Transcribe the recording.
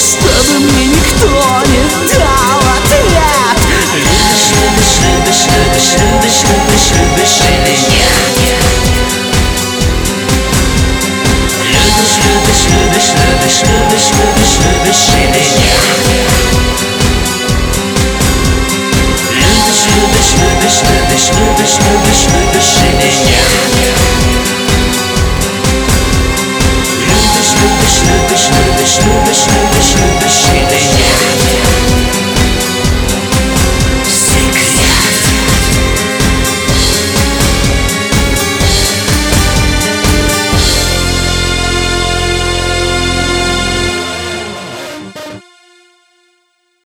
чтобы мне никто не дал ответ. Любишь, любишь, любишь, любишь, любишь, любишь, любишь или нет? Любишь, любишь, любишь, любишь, любишь, любишь, любишь или нет? Любишь, любишь, любишь, любишь, любишь, любишь, любишь.